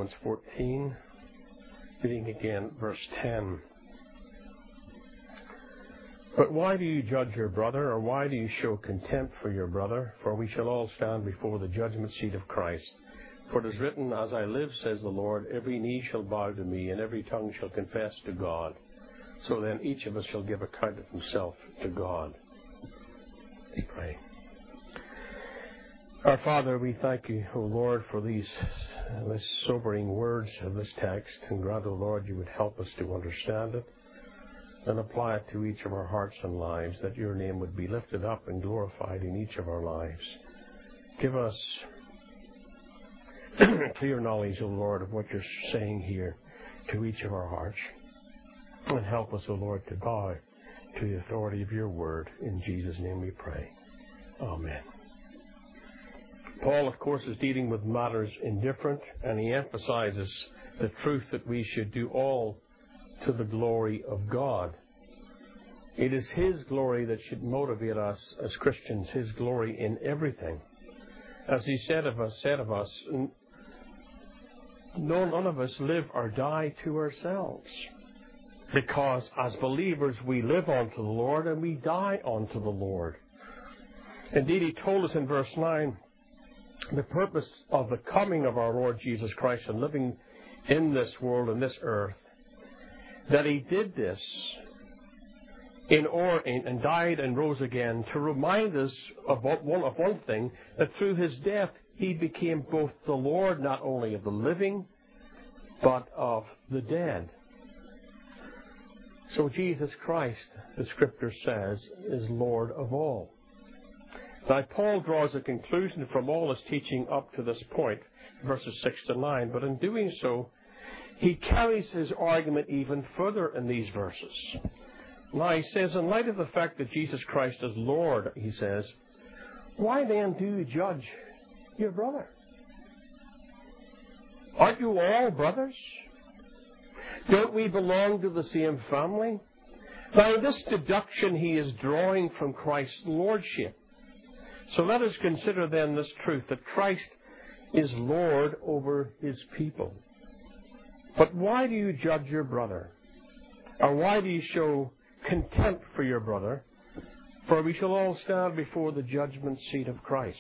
Romans 14, reading again verse 10. But why do you judge your brother, or why do you show contempt for your brother? For we shall all stand before the judgment seat of Christ. For it is written, As I live, says the Lord, every knee shall bow to me, and every tongue shall confess to God. So then each of us shall give account of himself to God. We pray. Our Father, we thank you, O Lord, for these sobering words of this text. And grant, O Lord, you would help us to understand it and apply it to each of our hearts and lives, that your name would be lifted up and glorified in each of our lives. Give us clear knowledge, O Lord, of what you're saying here to each of our hearts. And help us, O Lord, to bow to the authority of your word. In Jesus' name we pray. Amen. Paul, of course, is dealing with matters indifferent, and he emphasizes the truth that we should do all to the glory of God. It is his glory that should motivate us as Christians, his glory in everything. As he said of us, none of us live or die to ourselves. Because as believers we live unto the Lord and we die unto the Lord. Indeed, he told us in verse 9, the purpose of the coming of our Lord Jesus Christ and living in this world and this earth, that he did this and died and rose again to remind us of one thing, that through his death he became both the Lord not only of the living but of the dead. So Jesus Christ, the Scripture says, is Lord of all. Now Paul draws a conclusion from all his teaching up to this point, verses 6 to 9, but in doing so, he carries his argument even further in these verses. Now he says, in light of the fact that Jesus Christ is Lord, he says, why then do you judge your brother? Aren't you all brothers? Don't we belong to the same family? Now this deduction he is drawing from Christ's lordship. So let us consider then this truth, that Christ is Lord over his people. But why do you judge your brother? Or why do you show contempt for your brother? For we shall all stand before the judgment seat of Christ.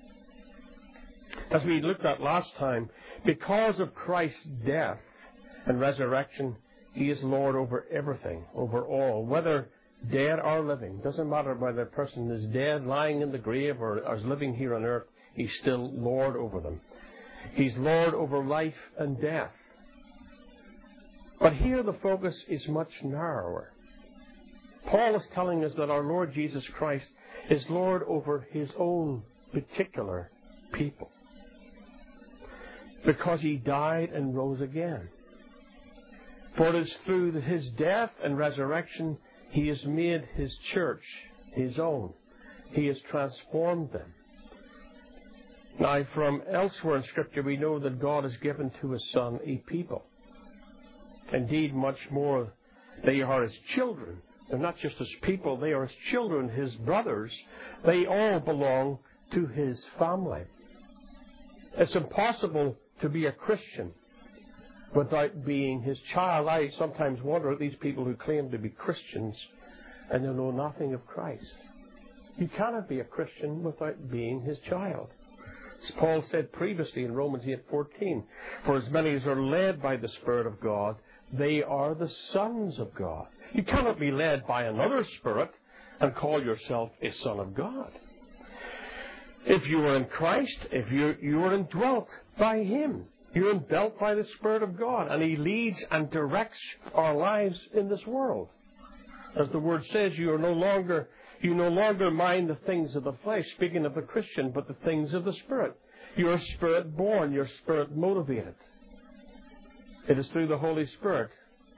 As we looked at last time, because of Christ's death and resurrection, he is Lord over everything, over all, whether dead or living. Doesn't matter whether a person is dead, lying in the grave, or is living here on earth, he's still Lord over them. He's Lord over life and death. But here the focus is much narrower. Paul is telling us that our Lord Jesus Christ is Lord over his own particular people, because he died and rose again. For it is through his death and resurrection he has made his church his own. He has transformed them. Now, from elsewhere in Scripture, we know that God has given to his Son a people. Indeed, much more, they are his children. They're not just his people, they are his children, his brothers. They all belong to his family. It's impossible to be a Christian without being his child. I sometimes wonder at these people who claim to be Christians and they know nothing of Christ. You cannot be a Christian without being his child. As Paul said previously in Romans 8:14, for as many as are led by the Spirit of God, they are the sons of God. You cannot be led by another spirit and call yourself a son of God. If you are in Christ, if you are indwelt by him, you're indwelt by the Spirit of God, and he leads and directs our lives in this world. As the Word says, you no longer mind the things of the flesh, speaking of the Christian, but the things of the Spirit. You're Spirit born, you're Spirit motivated. It is through the Holy Spirit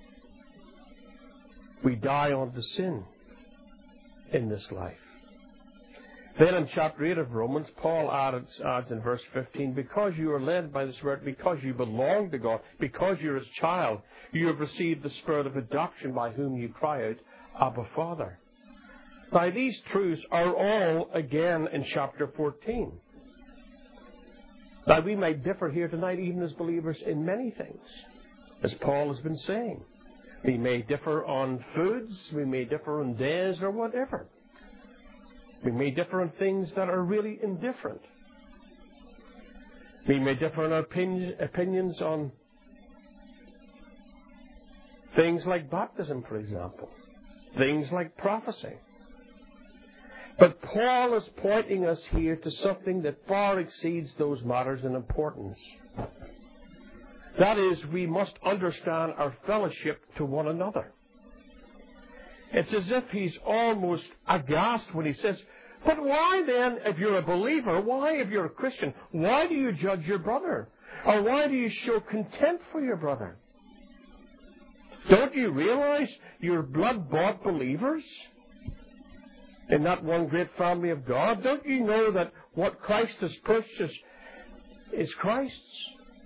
we die unto sin in this life. Then in chapter 8 of Romans, Paul adds in verse 15, because you are led by the Spirit, because you belong to God, because you're his child, you have received the Spirit of adoption by whom you cry out, Abba, Father. Now these truths are all again in chapter 14. Now, we might differ here tonight, even as believers, in many things, as Paul has been saying. We may differ on foods, we may differ on days or whatever. We may differ on things that are really indifferent. We may differ in our opinions on things like baptism, for example. Things like prophecy. But Paul is pointing us here to something that far exceeds those matters in importance. That is, we must understand our fellowship to one another. It's as if he's almost aghast when he says, but why then, if you're a believer, why, if you're a Christian, why do you judge your brother? Or why do you show contempt for your brother? Don't you realize you're blood-bought believers in that one great family of God? Don't you know that what Christ has purchased is Christ's?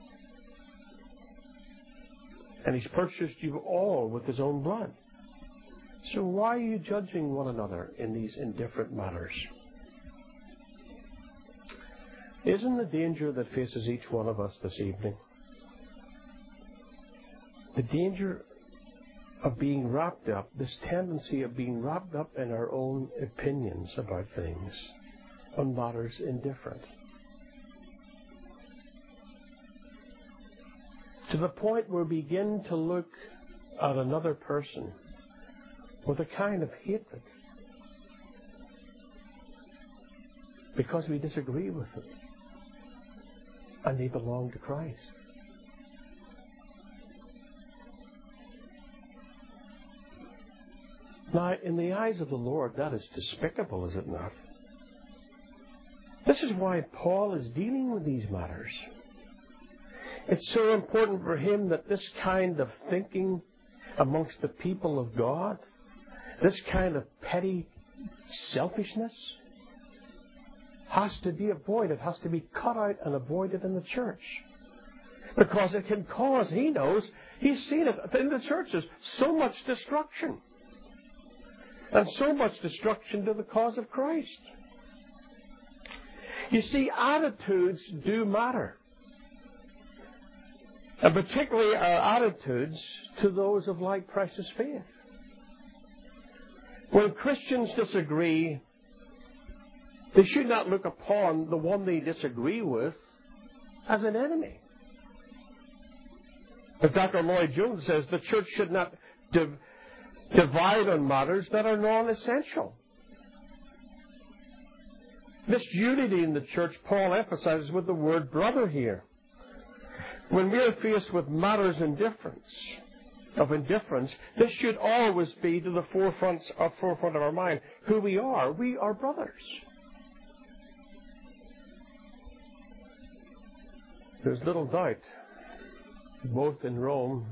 And He's purchased you all with His own blood. So why are you judging one another in these indifferent matters? Isn't the danger that faces each one of us this evening the danger of being wrapped up, this tendency of being wrapped up in our own opinions about things, on matters indifferent? To the point where we begin to look at another person with a kind of hatred because we disagree with them and they belong to Christ. Now, in the eyes of the Lord, that is despicable, is it not? This is why Paul is dealing with these matters. It's so important for him that this kind of thinking amongst the people of God, this kind of petty selfishness, has to be avoided, has to be cut out and avoided in the church. Because it can cause, he knows, he's seen it in the churches, so much destruction. And so much destruction to the cause of Christ. You see, attitudes do matter. And particularly our attitudes to those of like precious faith. When Christians disagree, they should not look upon the one they disagree with as an enemy. But Dr. Lloyd Jones says the church should not divide on matters that are non-essential. This unity in the church, Paul emphasizes with the word brother here. When we are faced with matters of indifference, this should always be to the forefront of our mind. Who we are. We are brothers. There's little doubt, both in Rome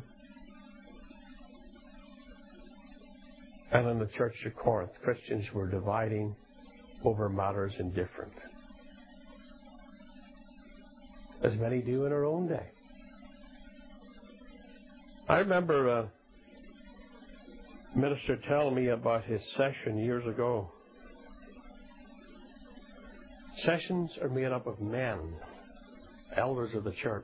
and in the church of Corinth, Christians were dividing over matters indifferent, as many do in our own day. I remember a minister telling me about his session years ago. Sessions are made up of men, elders of the church.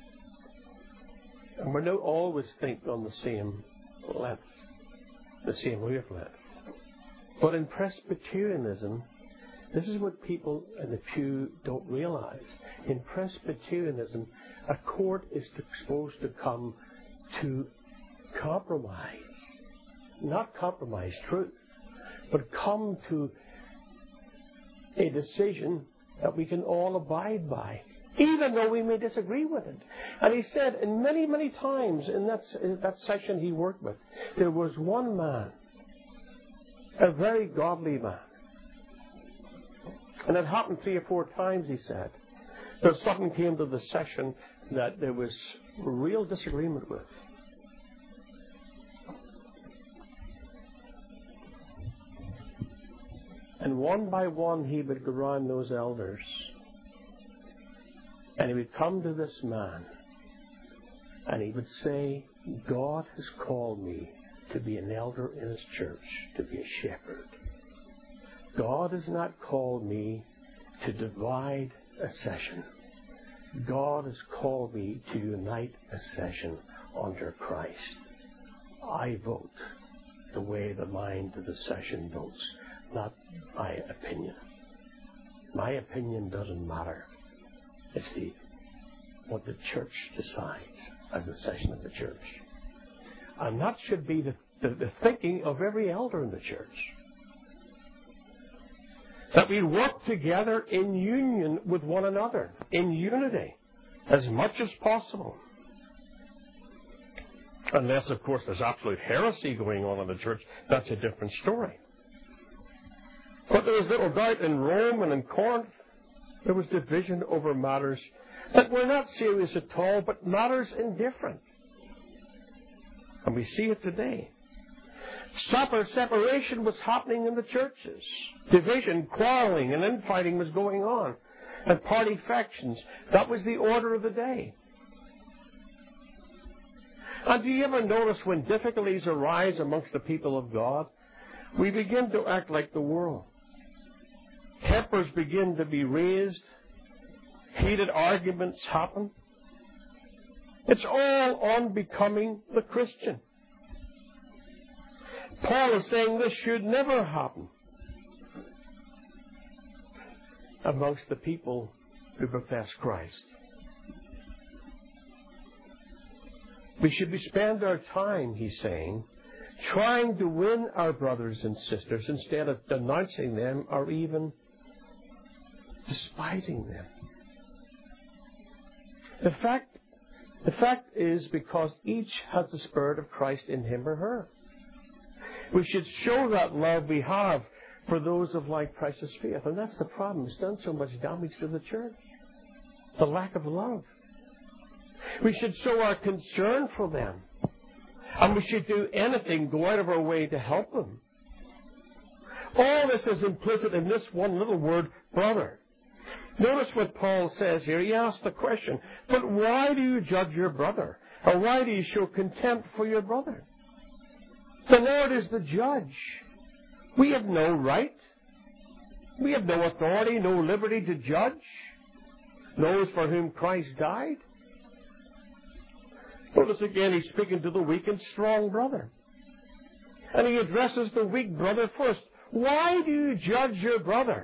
And we don't always think on the same length, the same wavelength. But in Presbyterianism, this is what people in the pew don't realize. In Presbyterianism, a court is supposed to come to compromise. Not compromise truth, but come to a decision that we can all abide by, even though we may disagree with it. And he said, and many, many times in that session he worked with, there was one man, a very godly man. And it happened 3 or 4 times, he said, that something came to the session that there was real disagreement with. And one by one he would go around those elders. And he would come to this man. And he would say, God has called me to be an elder in His church, to be a shepherd. God has not called me to divide a session. God has called me to unite a session under Christ. I vote the way the mind of the session votes, not my opinion. My opinion doesn't matter. It's what the church decides as the session of the church. And that should be the thinking of every elder in the church. That we work together in union with one another, in unity, as much as possible. Unless, of course, there's absolute heresy going on in the church, that's a different story. But there was little doubt in Rome and in Corinth, there was division over matters that were not serious at all, but matters indifferent. And we see it today. Separation was happening in the churches. Division, quarreling, and infighting was going on. And party factions. That was the order of the day. And do you ever notice when difficulties arise amongst the people of God, we begin to act like the world. Tempers begin to be raised. Heated arguments happen. It's all unbecoming the Christian. Paul is saying this should never happen amongst the people who profess Christ. We should spend our time, he's saying, trying to win our brothers and sisters instead of denouncing them or even despising them. The fact is because each has the Spirit of Christ in him or her. We should show that love we have for those of like precious faith. And that's the problem. It's done so much damage to the church. The lack of love. We should show our concern for them. And we should do anything, go out of our way to help them. All this is implicit in this one little word, brother. Notice what Paul says here. He asks the question, but why do you judge your brother? Or why do you show contempt for your brother? The Lord is the judge. We have no right. We have no authority, no liberty to judge those for whom Christ died. Notice again, he's speaking to the weak and strong brother. And he addresses the weak brother first. Why do you judge your brother?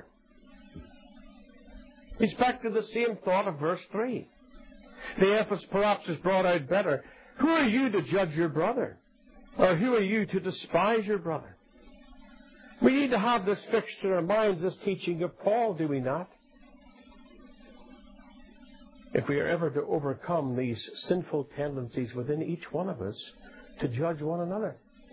He's back to the same thought of verse 3. The emphasis perhaps is brought out better. Who are you to judge your brother? Or who are you to despise your brother? We need to have this fixed in our minds, this teaching of Paul, do we not? If we are ever to overcome these sinful tendencies within each one of us to judge one another.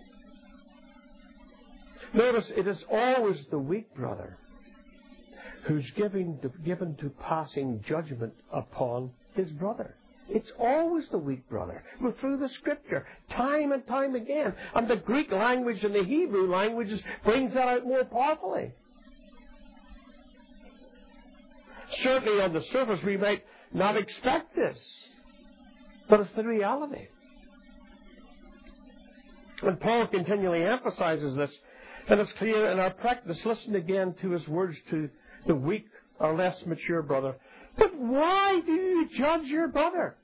Notice, it is always the weak brother who's given to passing judgment upon his brother. It's always the weak brother. Go through the Scripture time and time again. And the Greek language and the Hebrew languages brings that out more powerfully. Certainly on the surface we might not expect this. But it's the reality. And Paul continually emphasizes this. And it's clear in our practice. Listen again to his words to the weak or less mature brother. But why do you judge your brother?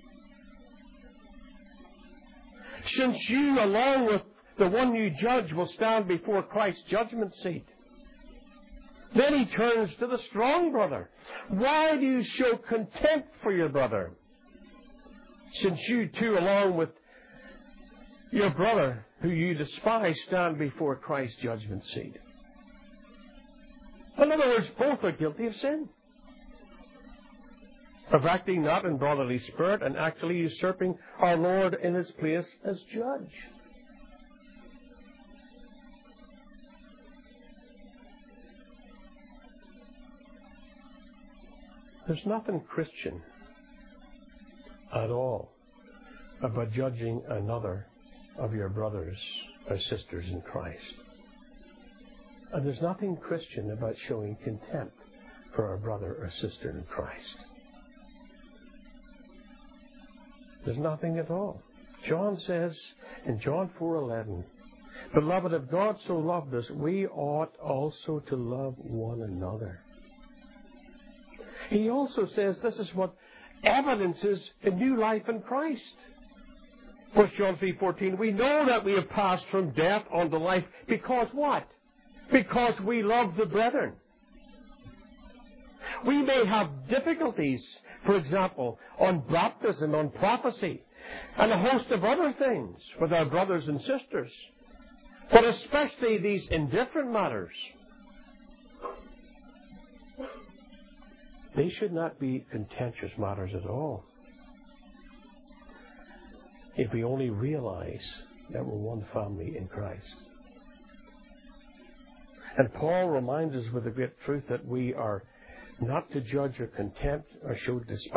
Since you, along with the one you judge, will stand before Christ's judgment seat. Then he turns to the strong brother. Why do you show contempt for your brother? Since you too, along with your brother, who you despise, stand before Christ's judgment seat. In other words, both are guilty of sin. Of acting not in brotherly spirit and actually usurping our Lord in his place as judge. There's nothing Christian at all about judging another of your brothers or sisters in Christ. And there's nothing Christian about showing contempt for our brother or sister in Christ. There's nothing at all. John says in John 4:11, Beloved, if God so loved us, we ought also to love one another. He also says this is what evidences a new life in Christ. 1 John 3:14, we know that we have passed from death unto life because what? Because we love the brethren. We may have difficulties, for example, on baptism, on prophecy, and a host of other things with our brothers and sisters. But especially these indifferent matters, they should not be contentious matters at all. If we only realize that we're one family in Christ. And Paul reminds us with a great truth that we are not to judge or contempt or show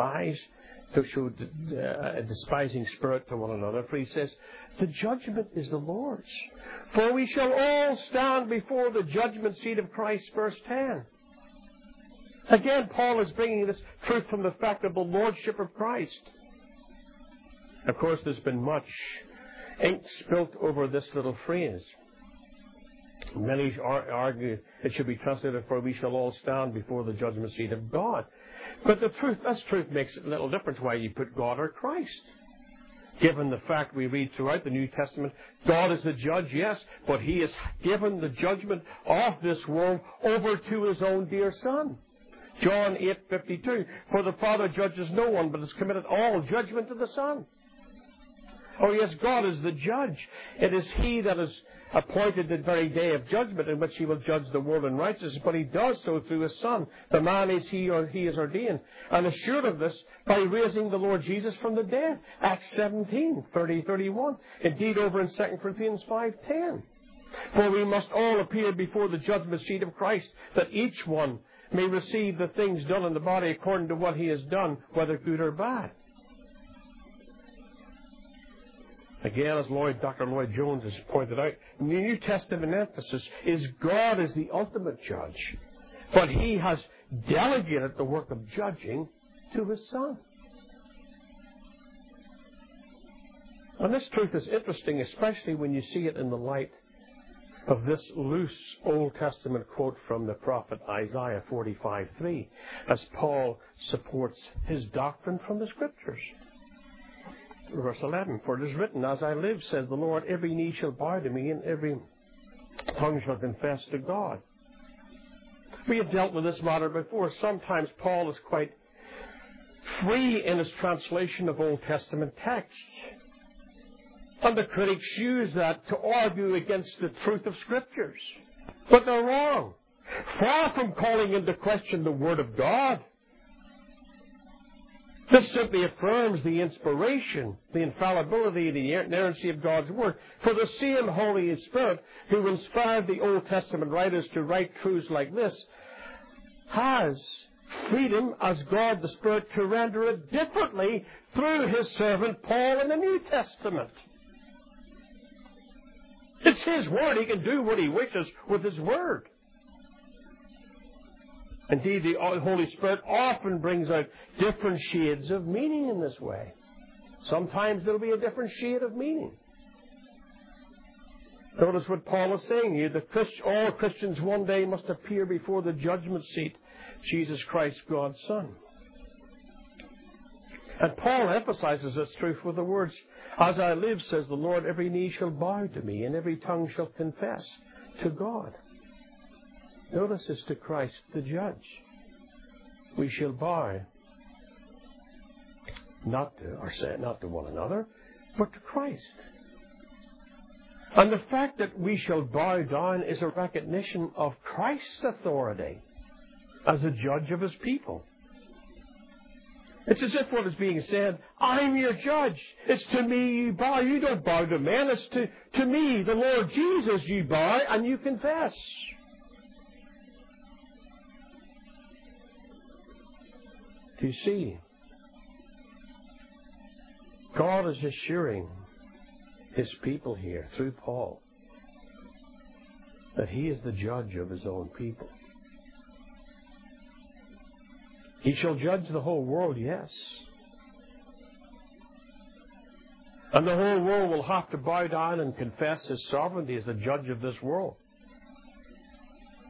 a despising spirit to one another. For he says, the judgment is the Lord's. For we shall all stand before the judgment seat of Christ, verse 10. Again, Paul is bringing this truth from the fact of the lordship of Christ. Of course, there's been much ink spilt over this little phrase. Many argue it should be translated, for we shall all stand before the judgment seat of God. But this truth makes a little difference why you put God or Christ. Given the fact we read throughout the New Testament, God is the judge, yes, but He has given the judgment of this world over to His own dear Son. John 8:52, for the Father judges no one, but has committed all judgment to the Son. Oh yes, God is the judge. It is He that has appointed the very day of judgment in which He will judge the world in righteousness, but He does so through His Son. The man is He, or He is ordained, and assured of this by raising the Lord Jesus from the dead. Acts 17:30-31. Indeed, over in 2 Corinthians 5:10. For we must all appear before the judgment seat of Christ, that each one may receive the things done in the body according to what he has done, whether good or bad. Again, as Dr. Lloyd Jones has pointed out, the New Testament emphasis is God is the ultimate judge, but He has delegated the work of judging to His Son. And this truth is interesting, especially when you see it in the light of this loose Old Testament quote from the prophet Isaiah 45:3, as Paul supports his doctrine from the Scriptures. Verse 11, for it is written, as I live, says the Lord, every knee shall bow to me, and every tongue shall confess to God. We have dealt with this matter before. Sometimes Paul is quite free in his translation of Old Testament texts. And the critics use that to argue against the truth of Scriptures. But they're wrong. Far from calling into question the Word of God, this simply affirms the inspiration, the infallibility, the inerrancy of God's Word. For the same Holy Spirit who inspired the Old Testament writers to write truths like this has freedom as God the Spirit to render it differently through His servant Paul in the New Testament. It's His Word. He can do what He wishes with His Word. Indeed, the Holy Spirit often brings out different shades of meaning in this way. Sometimes there will be a different shade of meaning. Notice what Paul is saying here. All Christians one day must appear before the judgment seat, Jesus Christ, God's Son. And Paul emphasizes this truth with the words, as I live, says the Lord, every knee shall bow to me, and every tongue shall confess to God. Notice it's to Christ the judge. We shall bow not to one another, but to Christ. And the fact that we shall bow down is a recognition of Christ's authority as a judge of His people. It's as if what is being said, I'm your judge. It's to me you bow. You don't bow to men. It's to me, the Lord Jesus, you bow and you confess. Do you see? God is assuring His people here, through Paul, that He is the judge of His own people. He shall judge the whole world, yes. And the whole world will have to bow down and confess His sovereignty as the judge of this world.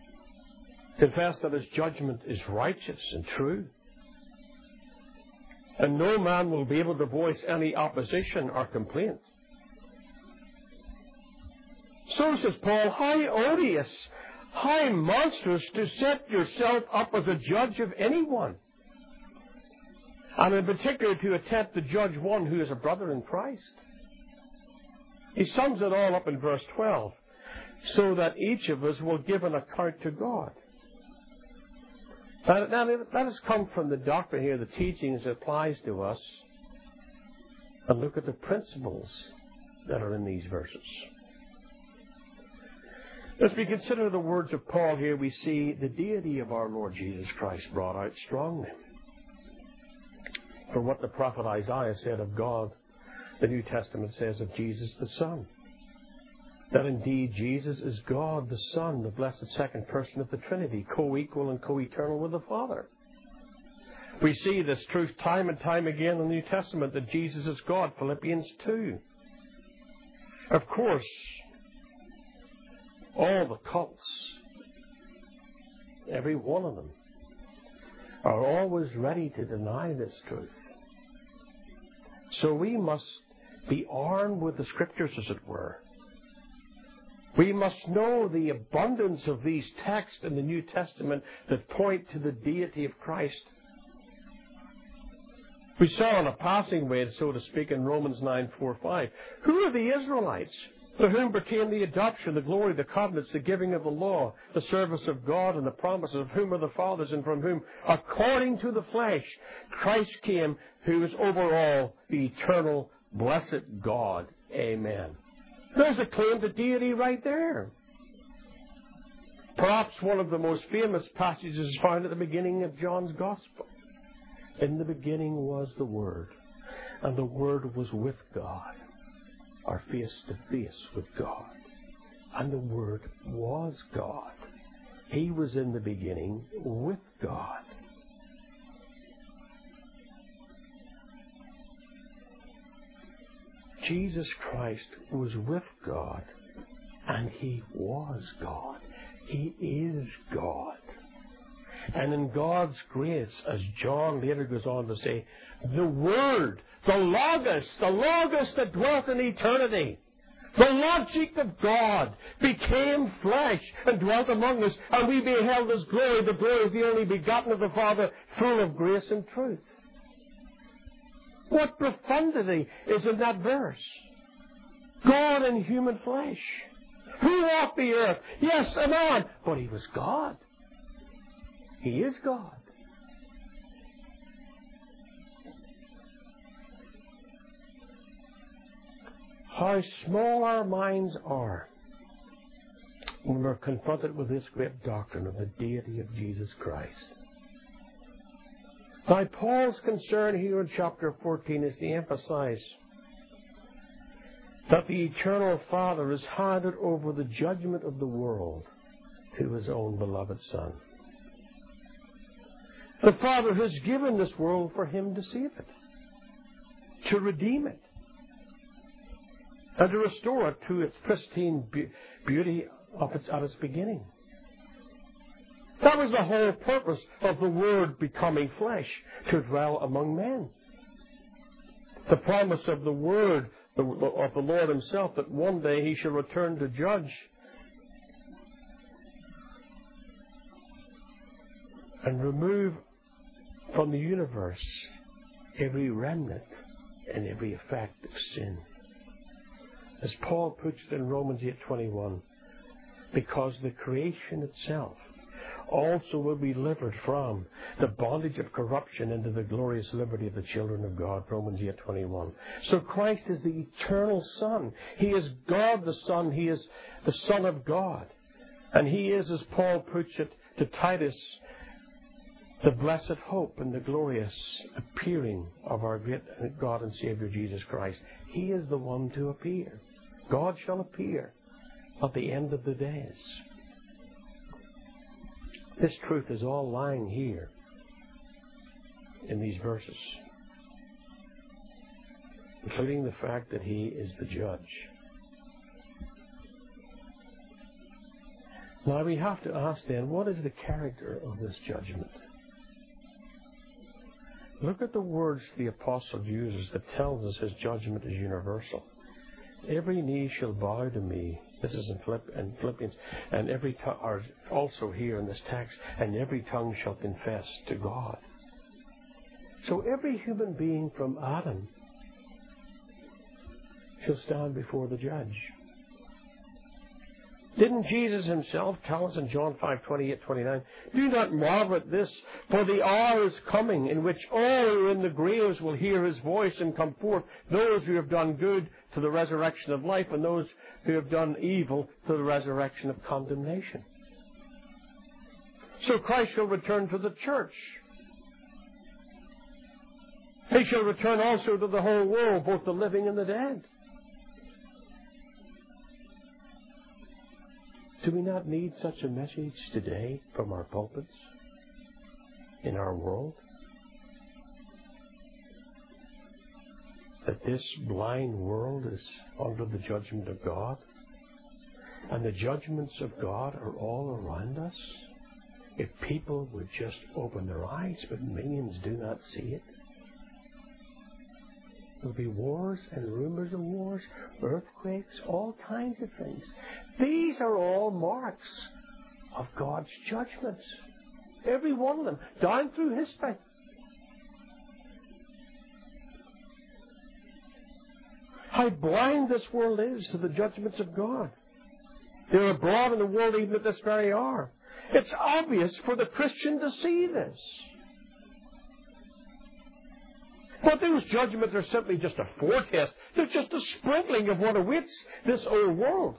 Confess that His judgment is righteous and true. And no man will be able to voice any opposition or complaint. So says Paul, how odious, how monstrous to set yourself up as a judge of anyone. And in particular to attempt to judge one who is a brother in Christ. He sums it all up in verse 12. So that each of us will give an account to God. Now, that has come from the doctrine here, the teachings that applies to us. And look at the principles that are in these verses. As we consider the words of Paul here, we see the deity of our Lord Jesus Christ brought out strongly. For what the prophet Isaiah said of God, the New Testament says of Jesus the Son. That indeed Jesus is God the Son, the blessed second person of the Trinity, co-equal and co-eternal with the Father. We see this truth time and time again in the New Testament, that Jesus is God, Philippians 2. Of course, all the cults, every one of them, are always ready to deny this truth. So we must be armed with the Scriptures, as it were. We must know the abundance of these texts in the New Testament that point to the deity of Christ. We saw in a passing way, so to speak, in Romans 9:4-5. Who are the Israelites? To whom pertain the adoption, the glory, the covenants, the giving of the law, the service of God, and the promises, of whom are the fathers, and from whom, according to the flesh, Christ came, who is over all, the eternal, blessed God. Amen. There's a claim to deity right there. Perhaps one of the most famous passages is found at the beginning of John's Gospel. In the beginning was the Word, and the Word was with God, or face to face with God. And the Word was God. He was in the beginning with God. Jesus Christ was with God, and He was God. He is God. And in God's grace, as John later goes on to say, the Word, the Logos that dwelt in eternity, the logic of God, became flesh and dwelt among us, and we beheld His glory, the glory of the only begotten of the Father, full of grace and truth. What profundity is in that verse? God in human flesh. Who walked the earth? Yes, a man. But He was God. He is God. How small our minds are when we're confronted with this great doctrine of the deity of Jesus Christ. Now, Paul's concern here in chapter 14 is to emphasize that the eternal Father has handed over the judgment of the world to His own beloved Son. The Father has given this world for Him to save it, to redeem it, and to restore it to its pristine beauty at its beginning. That was the whole purpose of the Word becoming flesh, to dwell among men. The promise of the Word, of the Lord Himself, that one day He shall return to judge and remove from the universe every remnant and every effect of sin. As Paul puts it in Romans 8:21, because the creation itself also will be delivered from the bondage of corruption into the glorious liberty of the children of God. Romans 8:21. So Christ is the eternal Son. He is God the Son. He is the Son of God. And He is, as Paul puts it to Titus, the blessed hope and the glorious appearing of our great God and Savior Jesus Christ. He is the one to appear. God shall appear at the end of the days. This truth is all lying here in these verses, including the fact that He is the judge. Now we have to ask then, what is the character of this judgment? Look at the words the apostle uses that tells us his judgment is universal. Every knee shall bow to me. This is in Philippians. And every tongue, or also here in this text, and every tongue shall confess to God. So every human being from Adam shall stand before the judge. Didn't Jesus himself tell us in John 5:28-29, do not marvel at this, for the hour is coming in which all who are in the graves will hear his voice and come forth, those who have done good to the resurrection of life, and those who have done evil to the resurrection of condemnation. So Christ shall return to the church. He shall return also to the whole world, both the living and the dead. Do we not need such a message today from our pulpits in our world? That this blind world is under the judgment of God, and the judgments of God are all around us? If people would just open their eyes, but millions do not see it. There'll be wars and rumors of wars, earthquakes, all kinds of things. These are all marks of God's judgments. Every one of them, down through history. How blind this world is to the judgments of God. They're abroad in the world even at this very hour. It's obvious for the Christian to see this. But those judgments are simply just a foretaste. They're just a sprinkling of what awaits this old world.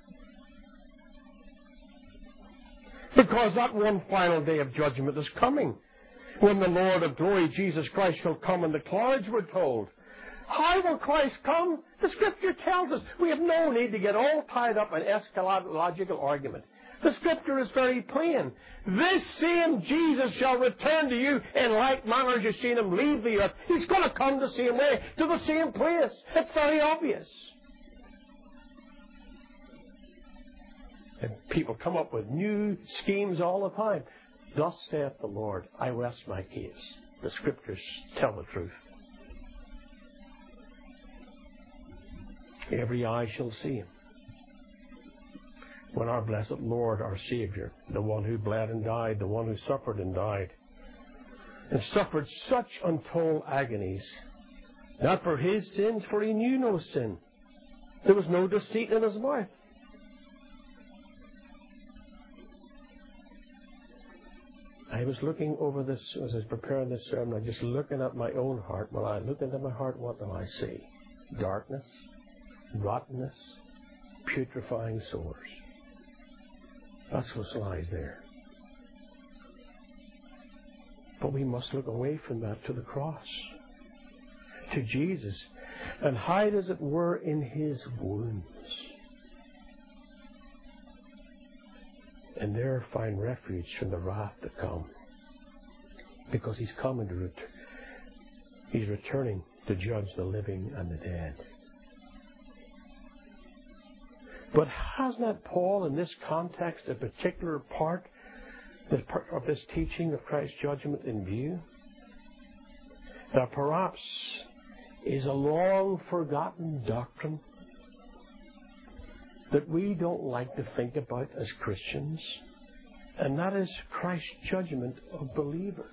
Because that one final day of judgment is coming, when the Lord of glory, Jesus Christ, shall come in the clouds, we're told. How will Christ come? The Scripture tells us. We have no need to get all tied up in eschatological argument. The Scripture is very plain. This same Jesus shall return to you in like manner as you've seen him leave the earth. He's going to come the same way, to the same place. It's very obvious. And people come up with new schemes all the time. Thus saith the Lord, I rest my case. The Scriptures tell the truth. Every eye shall see him. When our blessed Lord, our Savior, the one who bled and died, the one who suffered and died, and suffered such untold agonies, not for his sins, for he knew no sin. There was no deceit in his mouth. I was looking over this, as I was preparing this sermon, I was just looking at my own heart. When I look into my heart, what do I see? Darkness, rottenness, putrefying sores. That's what lies there. But we must look away from that to the cross, to Jesus, and hide, as it were, in his wounds. And there find refuge from the wrath to come. Because he's coming to he's returning to judge the living and the dead. But has not Paul, in this context, a particular part of this teaching of Christ's judgment in view? That perhaps is a long forgotten doctrine that we don't like to think about as Christians, and that is Christ's judgment of believers.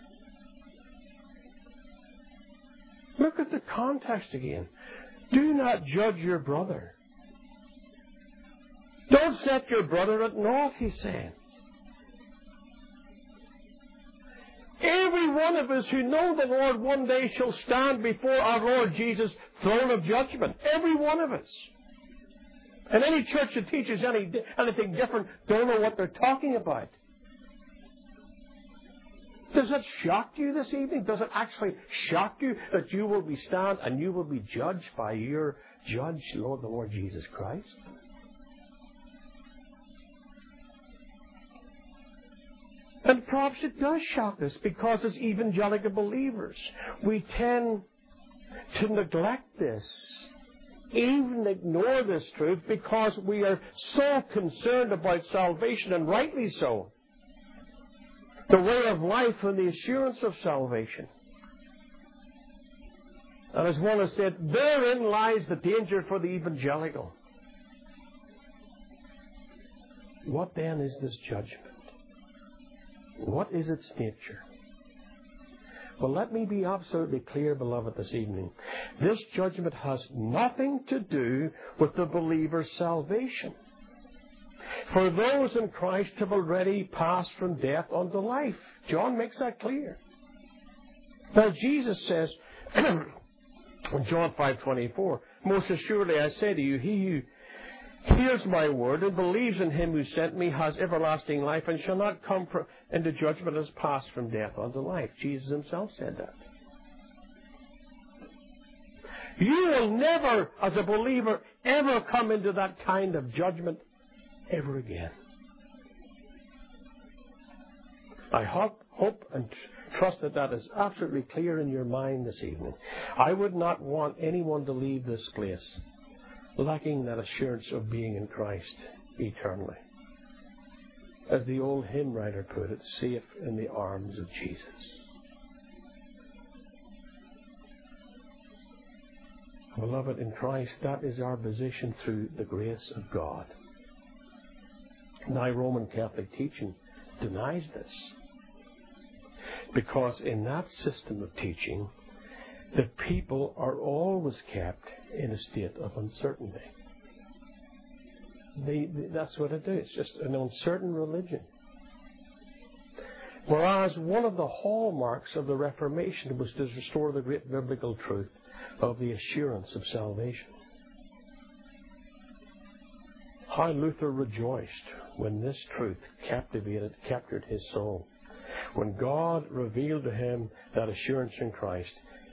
Look at the context again. Do not judge your brother. Don't set your brother at naught, he's saying. Every one of us who know the Lord one day shall stand before our Lord Jesus' throne of judgment. Every one of us. And any church that teaches anything different don't know what they're talking about. Does it shock you this evening? Does it actually shock you that you will be stand and you will be judged by your judge, the Lord Jesus Christ? And perhaps it does shock us because as evangelical believers, we tend to neglect this, even ignore this truth, because we are so concerned about salvation, and rightly so. The way of life and the assurance of salvation. And as one has said, therein lies the danger for the evangelical. What then is this judgment? What is its nature? Well, let me be absolutely clear, beloved, this evening. This judgment has nothing to do with the believer's salvation. For those in Christ have already passed from death unto life. John makes that clear. Now, Jesus says in John 5:24, most assuredly I say to you, he who hears my word and believes in him who sent me has everlasting life and shall not come into judgment, as passed from death unto life. Jesus himself said that. You will never, as a believer, ever come into that kind of judgment ever again. I hope and trust that that is absolutely clear in your mind this evening. I would not want anyone to leave this place lacking that assurance of being in Christ eternally. As the old hymn writer put it, safe in the arms of Jesus. Beloved, in Christ, that is our position through the grace of God. Now, Roman Catholic teaching denies this, because in that system of teaching, the people are always kept in a state of uncertainty. That's what it is. It's just an uncertain religion. Whereas one of the hallmarks of the Reformation was to restore the great biblical truth of the assurance of salvation. How Luther rejoiced when this truth captured his soul. When God revealed to him that assurance in Christ,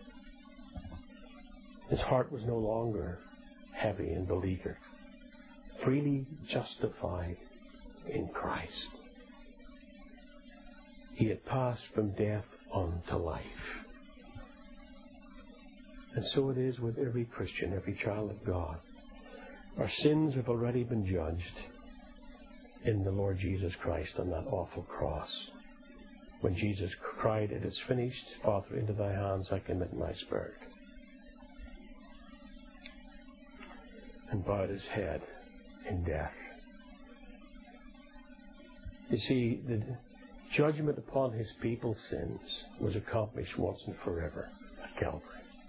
his heart was no longer heavy and beleaguered. Freely justified in Christ. He had passed from death unto life. And so it is with every Christian, every child of God. Our sins have already been judged in the Lord Jesus Christ on that awful cross. When Jesus cried, "It is finished, Father, into thy hands I commit my spirit," and bowed his head in death. You see, the judgment upon his people's sins was accomplished once and forever at Calvary.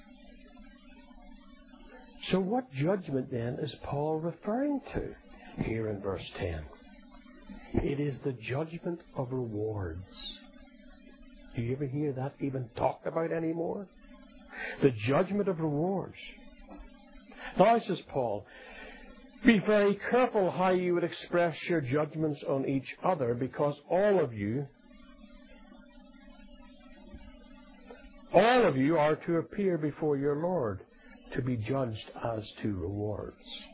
So what judgment then is Paul referring to here in verse 10? It is the judgment of rewards. Do you ever hear that even talked about anymore? The judgment of rewards. Now, says Paul, be very careful how you would express your judgments on each other, because all of you are to appear before your Lord to be judged as to rewards.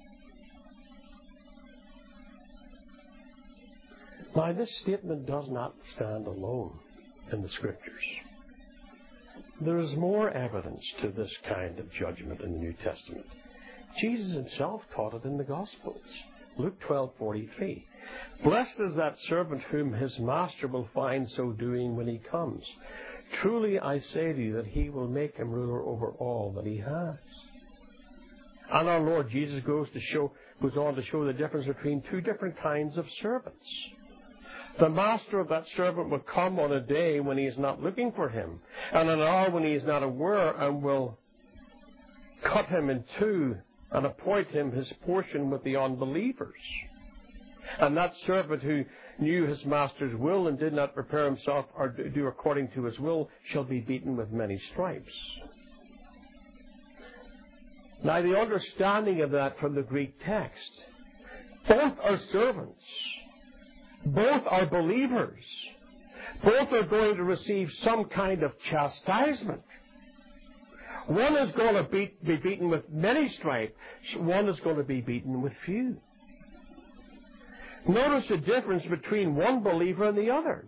Now, this statement does not stand alone in the Scriptures. There is more evidence to this kind of judgment in the New Testament. Jesus himself taught it in the Gospels. Luke 12:43. Blessed is that servant whom his master will find so doing when he comes. Truly I say to you that he will make him ruler over all that he has. And our Lord Jesus goes on to show the difference between two different kinds of servants. The master of that servant will come on a day when he is not looking for him, and an hour when he is not aware, and will cut him in two and appoint him his portion with the unbelievers. And that servant who knew his master's will and did not prepare himself or do according to his will shall be beaten with many stripes. Now, the understanding of that from the Greek text, both are servants, both are believers, both are going to receive some kind of chastisement. One is going to be beaten with many stripes, one is going to be beaten with few. Notice the difference between one believer and the other.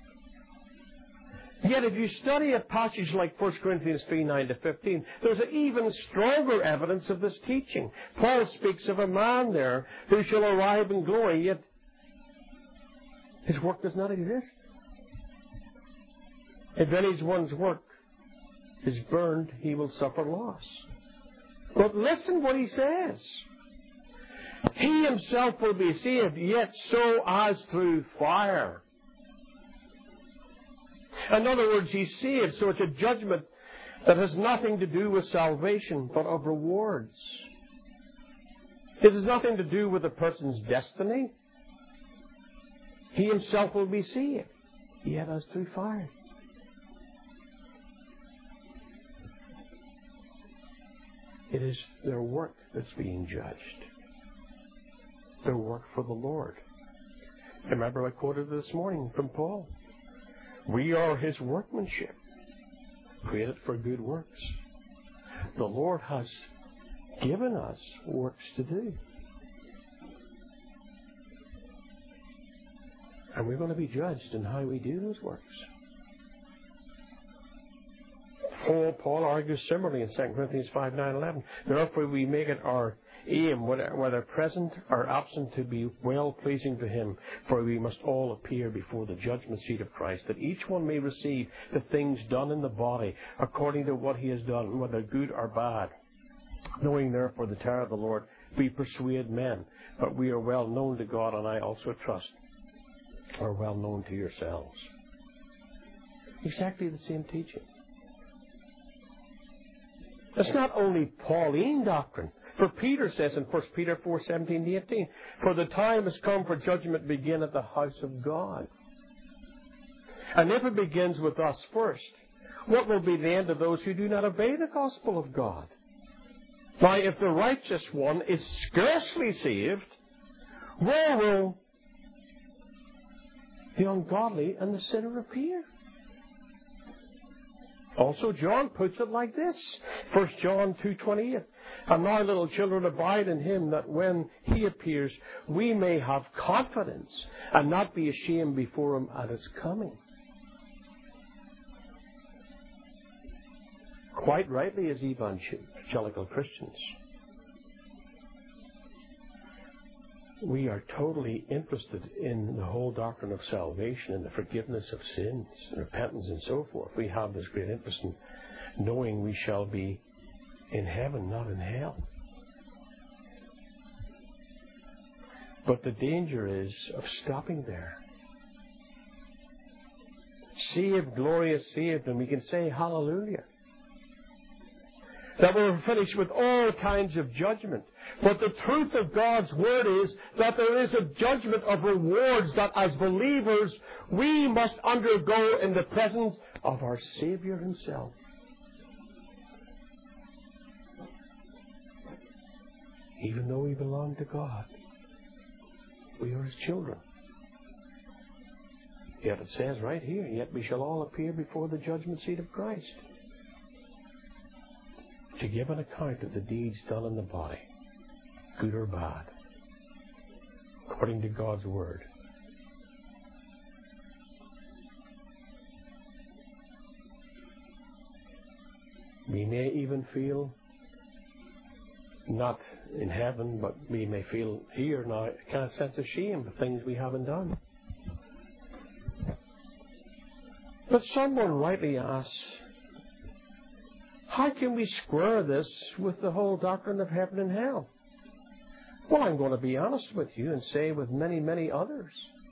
Yet if you study a passage like 1 Corinthians 3:9-15, there's an even stronger evidence of this teaching. Paul speaks of a man there who shall arrive in glory, yet his work does not exist. If anyone's work is burned, he will suffer loss. But listen what he says. He himself will be saved, yet so as through fire. In other words, he's saved, so it's a judgment that has nothing to do with salvation, but of rewards. It has nothing to do with a person's destiny. He himself will be saved, yet as through fire. It is their work that's being judged. Their work for the Lord. Remember I quoted this morning from Paul. We are his workmanship, created for good works. The Lord has given us works to do. And we're going to be judged in how we do those works. Paul argues similarly in 2 Corinthians 5, 9, 11. Therefore we make it our aim, whether present or absent, to be well-pleasing to him. For we must all appear before the judgment seat of Christ, that each one may receive the things done in the body according to what he has done, whether good or bad. Knowing therefore the terror of the Lord, we persuade men. But we are well known to God, and I also trust are well known to yourselves. Exactly the same teaching. It's not only Pauline doctrine. For Peter says in 1 Peter 4, 17 to 18, for the time has come for judgment to begin at the house of God. And if it begins with us first, what will be the end of those who do not obey the gospel of God? Now, if the righteous one is scarcely saved, where will the ungodly and the sinner appear? Also, John puts it like this. 1 John 2:28. And now, little children, abide in him, that when he appears, we may have confidence and not be ashamed before him at his coming. Quite rightly, as evangelical Christians, we are totally interested in the whole doctrine of salvation and the forgiveness of sins, and repentance and so forth. We have this great interest in knowing we shall be in heaven, not in hell. But the danger is of stopping there. Saved, glorious, saved, and we can say hallelujah. That we're finished with all kinds of judgment. But the truth of God's Word is that there is a judgment of rewards that as believers we must undergo in the presence of our Savior himself. Even though we belong to God, we are his children. Yet it says right here, yet we shall all appear before the judgment seat of Christ, to give an account of the deeds done in the body, good or bad, according to God's Word. We may even feel, not in heaven, but we may feel here now a kind of sense of shame for things we haven't done. But someone rightly asks, how can we square this with the whole doctrine of heaven and hell? Well, I'm going to be honest with you and say with many, many others,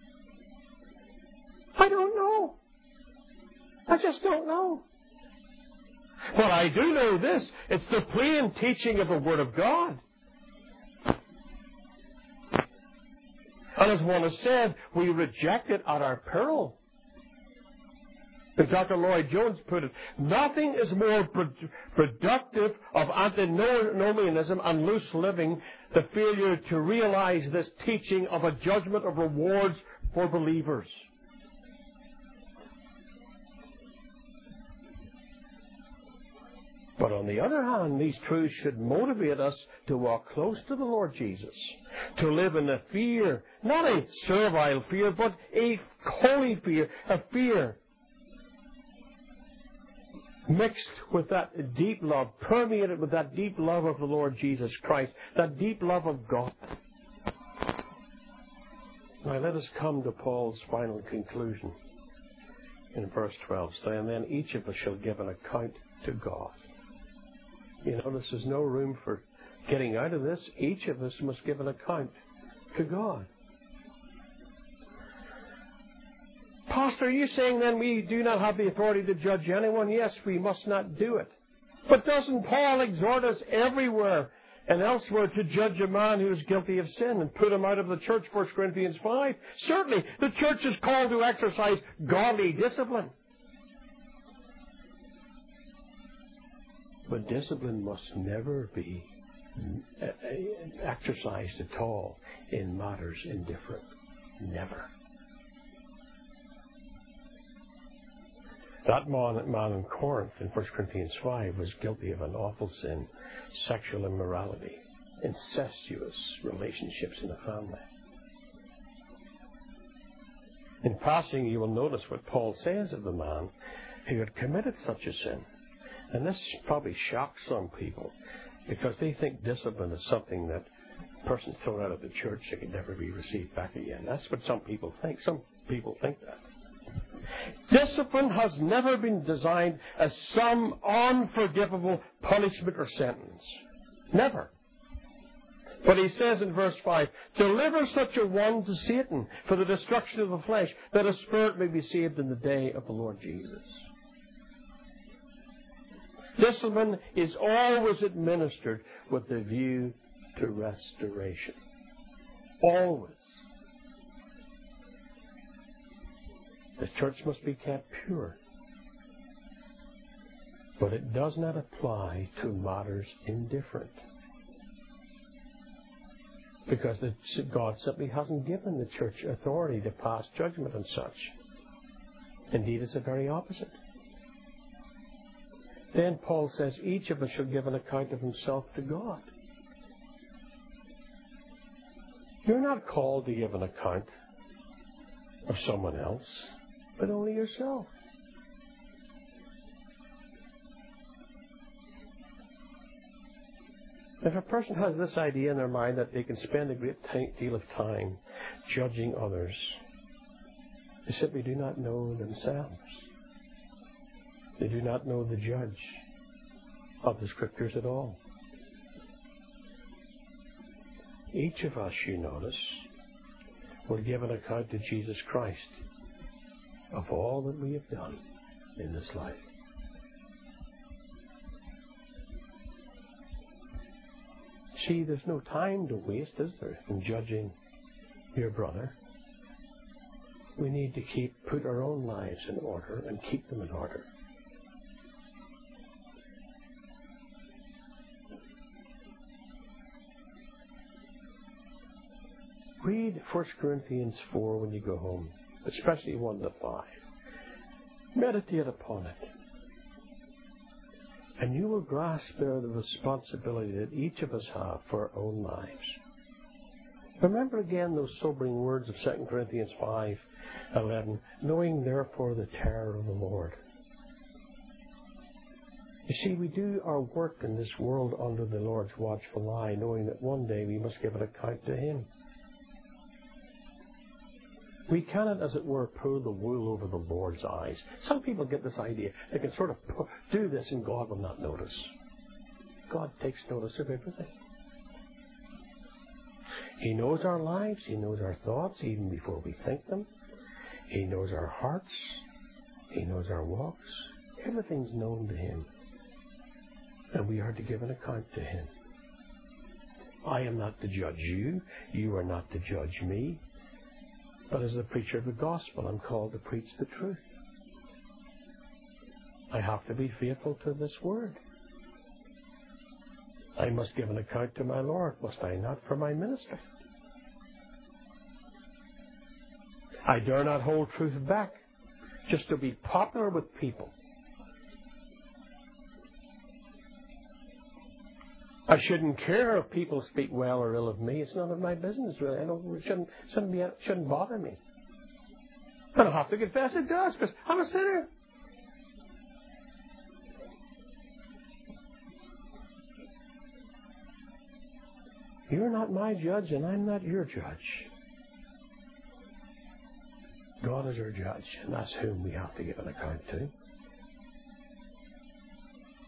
I don't know. I just don't know. But I do know this. It's the plain teaching of the Word of God. And as one has said, we reject it at our peril. As Dr. Lloyd Jones put it, nothing is more productive of antinomianism and loose living, the failure to realize this teaching of a judgment of rewards for believers. But on the other hand, these truths should motivate us to walk close to the Lord Jesus, to live in a fear, not a servile fear, but a holy fear, a fear mixed with that deep love, permeated with that deep love of the Lord Jesus Christ, that deep love of God. Now let us come to Paul's final conclusion in verse 12. So, and then each of us shall give an account to God. You notice there's no room for getting out of this. Each of us must give an account to God. Pastor, are you saying then we do not have the authority to judge anyone? Yes, we must not do it. But doesn't Paul exhort us everywhere and elsewhere to judge a man who is guilty of sin and put him out of the church, 1 Corinthians 5? Certainly, the church is called to exercise godly discipline. But discipline must never be exercised at all in matters indifferent. Never. That man in Corinth in 1 Corinthians 5 was guilty of an awful sin, sexual immorality, incestuous relationships in the family. In passing, you will notice what Paul says of the man who had committed such a sin. And this probably shocks some people because they think discipline is something that a person's thrown out of the church and can never be received back again. That's what some people think. Some people think that. Discipline has never been designed as some unforgivable punishment or sentence. Never. But he says in verse 5, deliver such a one to Satan for the destruction of the flesh, that a spirit may be saved in the day of the Lord Jesus. Discipline is always administered with a view to restoration. Always. The church must be kept pure. But it does not apply to matters indifferent. Because God simply hasn't given the church authority to pass judgment on such. Indeed, it's the very opposite. Then Paul says each of us should give an account of himself to God. You're not called to give an account of someone else, but only yourself. If a person has this idea in their mind that they can spend a great deal of time judging others, they simply do not know themselves. They do not know the judge of the Scriptures at all. Each of us, you notice, will give an account to Jesus Christ of all that we have done in this life. See, there's no time to waste, is there, in judging your brother? We need to put our own lives in order and keep them in order. Read 1 Corinthians 4 when you go home, especially 1 to 5. Meditate upon it. And you will grasp there the responsibility that each of us have for our own lives. Remember again those sobering words of 2 Corinthians 5:11, knowing therefore the terror of the Lord. You see, we do our work in this world under the Lord's watchful eye, knowing that one day we must give an account to Him. We cannot, as it were, pull the wool over the Lord's eyes. Some people get this idea. They can sort of do this and God will not notice. God takes notice of everything. He knows our lives. He knows our thoughts even before we think them. He knows our hearts. He knows our walks. Everything's known to Him. And we are to give an account to Him. I am not to judge you. You are not to judge me. But as the preacher of the gospel, I'm called to preach the truth. I have to be faithful to this word. I must give an account to my Lord, must I not, for my ministry? I dare not hold truth back just to be popular with people. I shouldn't care if people speak well or ill of me. It's none of my business, really. It shouldn't bother me. And I have to confess it does, because I'm a sinner. You're not my judge, and I'm not your judge. God is our judge, and that's whom we have to give an account to.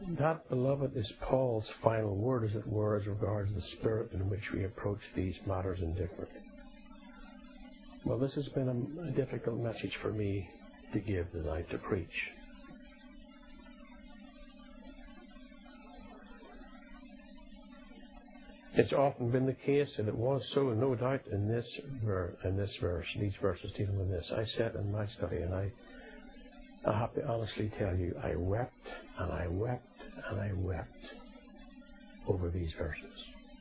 that, beloved, is Paul's final word, as it were, as regards the spirit in which we approach these matters indifferent. Well, this has been a difficult message for me to give tonight, to preach. It's often been the case, and it was so, no doubt, in this verse, these verses dealing with this. I sat in my study, and I have to honestly tell you, I wept, and I wept, and I wept over these verses.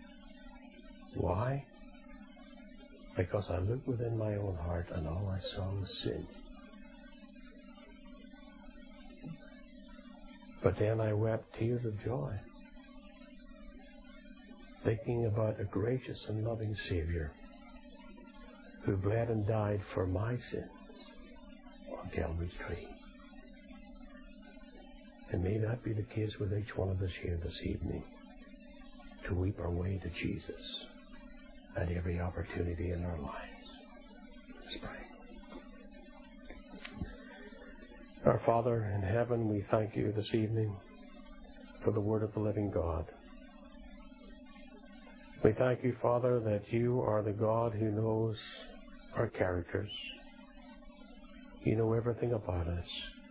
Why? Because I looked within my own heart, and all I saw was sin. But then I wept tears of joy, thinking about a gracious and loving Savior who bled and died for my sins on Calvary's tree. And may that be the case with each one of us here this evening, to weep our way to Jesus at every opportunity in our lives. Let's pray. Our Father in heaven, we thank you this evening for the word of the living God. We thank you, Father, that you are the God who knows our characters. You know everything about us.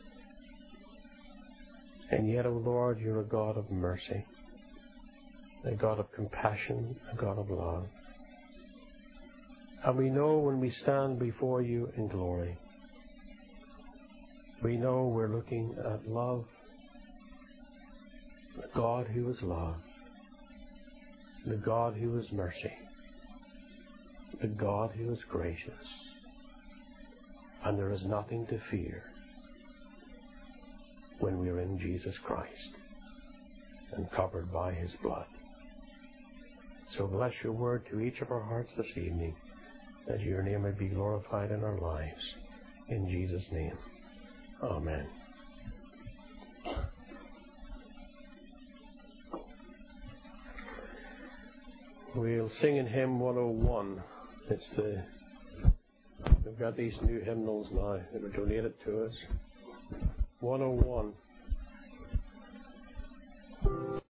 And yet, O Lord, you're a God of mercy, a God of compassion, a God of love. And we know when we stand before you in glory, we know we're looking at love, the God who is love, the God who is mercy, the God who is gracious. And there is nothing to fear when we are in Jesus Christ and covered by his blood. So bless your word to each of our hearts this evening, that your name may be glorified in our lives. In Jesus' name, amen. We'll sing in hymn 101. We've got these new hymnals now that were donated to us. 101.